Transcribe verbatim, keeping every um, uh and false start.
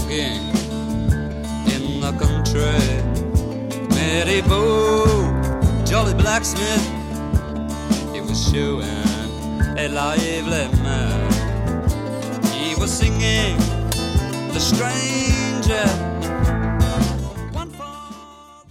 walking in the country. Matty Bo, jolly blacksmith, he was showing a lively man. He was singing the stranger